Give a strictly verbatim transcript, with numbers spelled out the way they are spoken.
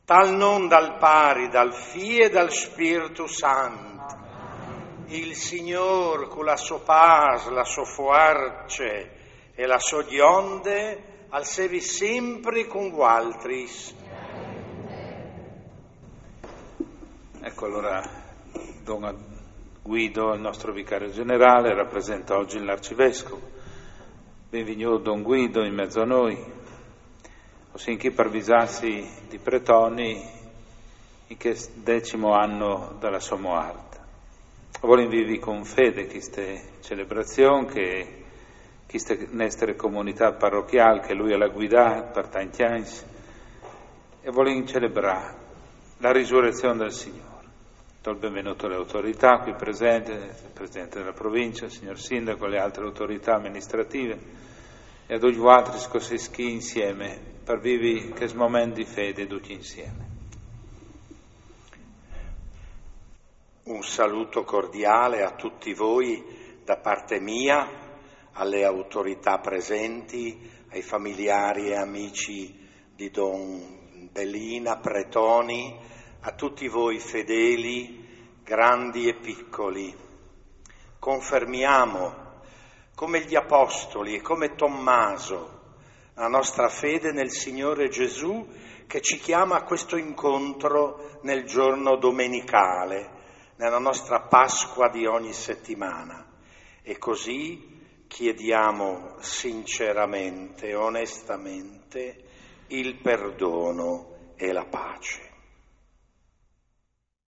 tal non dal pari, dal Fie e dal Spirito Santo. Il Signor con la sua paz, la sua forza e la sua dionde, al sevi sempre con Gualtris. Ecco, allora Don Guido, il nostro vicario generale, rappresenta oggi l'Arcivescovo. Benvenuto Don Guido in mezzo a noi. Ossinché parvisassi di pretoni in che decimo anno dalla sua morte. Voglio vivi con fede questa celebrazione, che questa nostra comunità parrocchiale che lui ha guidato per tanti anni, e voglio celebrare la risurrezione del Signore. Do il benvenuto alle autorità qui presenti, il Presidente della provincia, il signor Sindaco, le altre autorità amministrative, e ad ogni altri scoseschi insieme per vivi che momento di fede tutti insieme. Un saluto cordiale a tutti voi da parte mia, alle autorità presenti, ai familiari e amici di Don Bellina, pretoni, a tutti voi fedeli, grandi e piccoli. Confermiamo come gli Apostoli e come Tommaso la nostra fede nel Signore Gesù, che ci chiama a questo incontro nel giorno domenicale, nella nostra Pasqua di ogni settimana. E così chiediamo sinceramente, onestamente, il perdono e la pace.